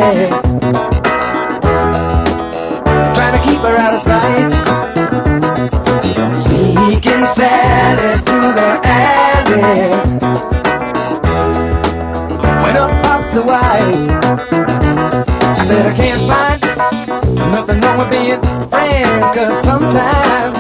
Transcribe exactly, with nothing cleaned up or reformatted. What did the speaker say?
trying to keep her out of sight. Sneaking Sally through the alley, when up pops the wife. I said I can't find nothing wrong with being friends, 'cause sometimes